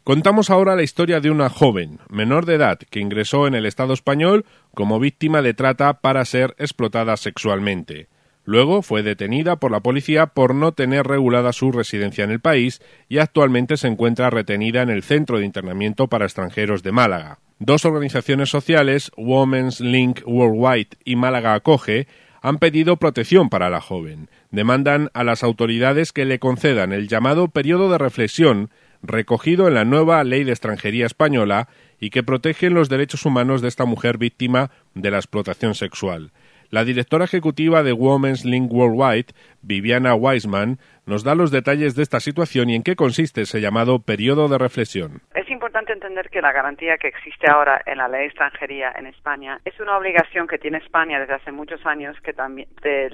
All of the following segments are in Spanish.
Contamos ahora la historia de una joven, menor de edad, que ingresó en el Estado español como víctima de trata para ser explotada sexualmente. Luego fue detenida por la policía por no tener regulada su residencia en el país y actualmente se encuentra retenida en el Centro de Internamiento para Extranjeros de Málaga. Dos organizaciones sociales, Women's Link Worldwide y Málaga Acoge, han pedido protección para la joven. Demandan a las autoridades que le concedan el llamado periodo de reflexión recogido en la nueva Ley de Extranjería española y que protege los derechos humanos de esta mujer víctima de la explotación sexual. La directora ejecutiva de Women's Link Worldwide, Viviana Wiseman, nos da los detalles de esta situación y en qué consiste ese llamado periodo de reflexión. Es importante entender que la garantía que existe ahora en la ley de extranjería en España es una obligación que tiene España desde hace muchos años que también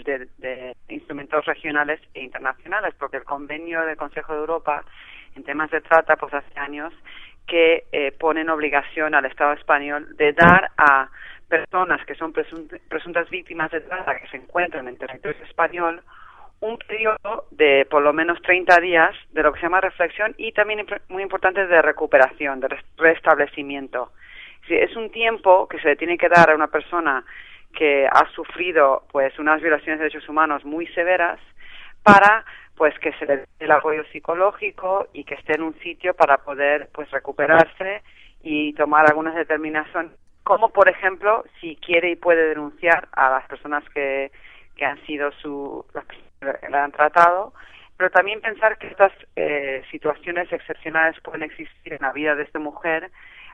de instrumentos regionales e internacionales, porque el convenio del Consejo de Europa en temas de trata, pues hace años que ponen obligación al Estado español de dar a personas que son presuntas víctimas de trata que se encuentran en territorio español un periodo de por lo menos 30 días de lo que se llama reflexión y también muy importante de recuperación, de restablecimiento. Es un tiempo que se le tiene que dar a una persona que ha sufrido pues unas violaciones de derechos humanos muy severas para pues que se le dé el apoyo psicológico y que esté en un sitio para poder pues recuperarse y tomar algunas determinaciones, como por ejemplo si quiere y puede denunciar a las personas que han sido las que la han tratado, pero también pensar que estas situaciones excepcionales pueden existir en la vida de esta mujer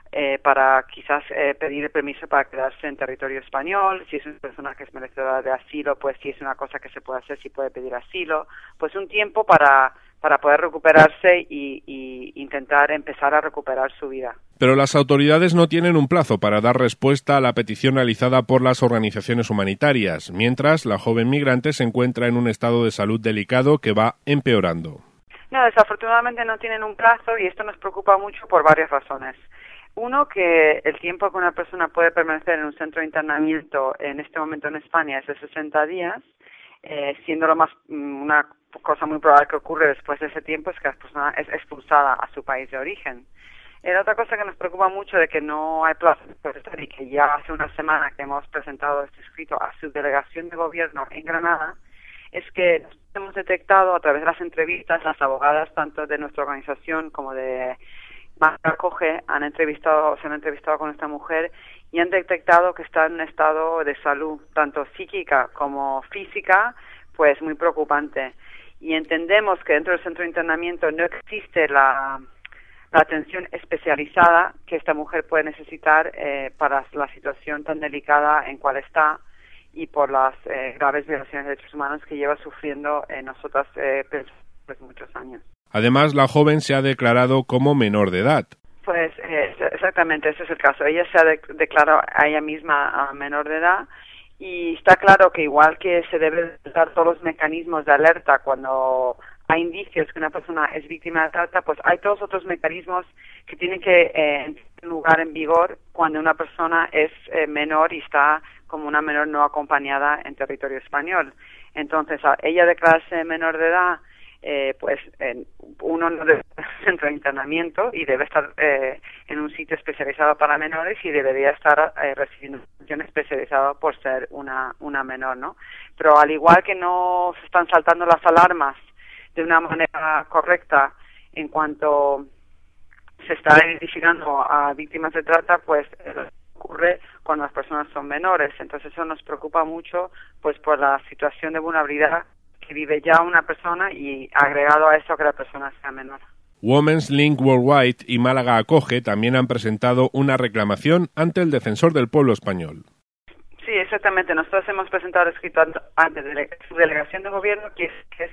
para quizás pedir permiso para quedarse en territorio español, si es una persona que es merecedora de asilo, pues si es una cosa que se puede hacer, si puede pedir asilo, pues un tiempo para poder recuperarse y intentar empezar a recuperar su vida. Pero las autoridades no tienen un plazo para dar respuesta a la petición realizada por las organizaciones humanitarias, mientras la joven migrante se encuentra en un estado de salud delicado que va empeorando. No, desafortunadamente no tienen un plazo y esto nos preocupa mucho por varias razones. Uno, que el tiempo que una persona puede permanecer en un centro de internamiento en este momento en España es de 60 días, siendo una cosa muy probable que ocurre después de ese tiempo es que la persona es expulsada a su país de origen. La otra cosa que nos preocupa mucho de que no hay plazo y que ya hace una semana que hemos presentado este escrito a su delegación de gobierno en Granada, es que hemos detectado a través de las entrevistas, las abogadas tanto de nuestra organización como de Málaga Acoge se han entrevistado con esta mujer y han detectado que está en un estado de salud tanto psíquica como física pues muy preocupante, y entendemos que dentro del centro de internamiento no existe la atención especializada que esta mujer puede necesitar para la situación tan delicada en cual está y por las graves violaciones de derechos humanos que lleva sufriendo nosotras pues muchos años. Además, la joven se ha declarado como menor de edad. Pues exactamente, ese es el caso. Ella se ha declarado a ella misma menor de edad y está claro que igual que se deben dar todos los mecanismos de alerta cuando hay indicios que una persona es víctima de trata, pues hay todos otros mecanismos que tienen que tener lugar en vigor cuando una persona es menor y está como una menor no acompañada en territorio español. Entonces, ella declararse menor de edad, pues uno no debe estar en centro de internamiento y debe estar en un sitio especializado para menores y debería estar recibiendo atención especializada por ser una menor, ¿no? Pero al igual que no se están saltando las alarmas de una manera correcta en cuanto se está identificando a víctimas de trata, pues ocurre cuando las personas son menores. Entonces eso nos preocupa mucho pues por la situación de vulnerabilidad que vive ya una persona y agregado a eso que la persona sea menor. Women's Link Worldwide y Málaga Acoge también han presentado una reclamación ante el Defensor del Pueblo Español. Sí, exactamente. Nosotros hemos presentado escrito ante su delegación de gobierno, que es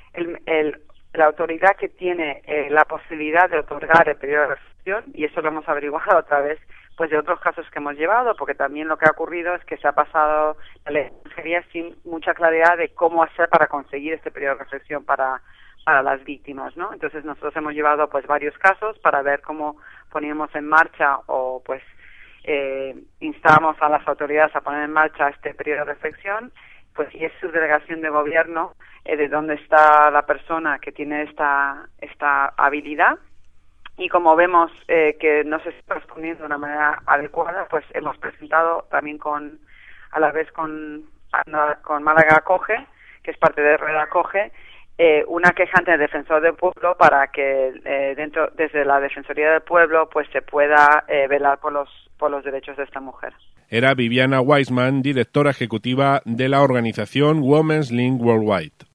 la autoridad que tiene la posibilidad de otorgar el periodo de reflexión, y eso lo hemos averiguado a través pues de otros casos que hemos llevado, porque también lo que ha ocurrido es que se ha pasado la ley de extranjería sin mucha claridad de cómo hacer para conseguir este periodo de reflexión para las víctimas, ¿no? Entonces nosotros hemos llevado pues varios casos para ver cómo poníamos en marcha o pues instamos a las autoridades a poner en marcha este periodo de reflexión, pues y es su delegación de gobierno de donde está la persona que tiene esta habilidad, y como vemos que no se está respondiendo de una manera adecuada, pues hemos presentado también a la vez con Málaga Acoge, que es parte de Red Acoge, una queja ante el Defensor del Pueblo para que desde la Defensoría del Pueblo pues se pueda velar por los derechos de esta mujer. Era Viviana Weissman, directora ejecutiva de la organización Women's Link Worldwide.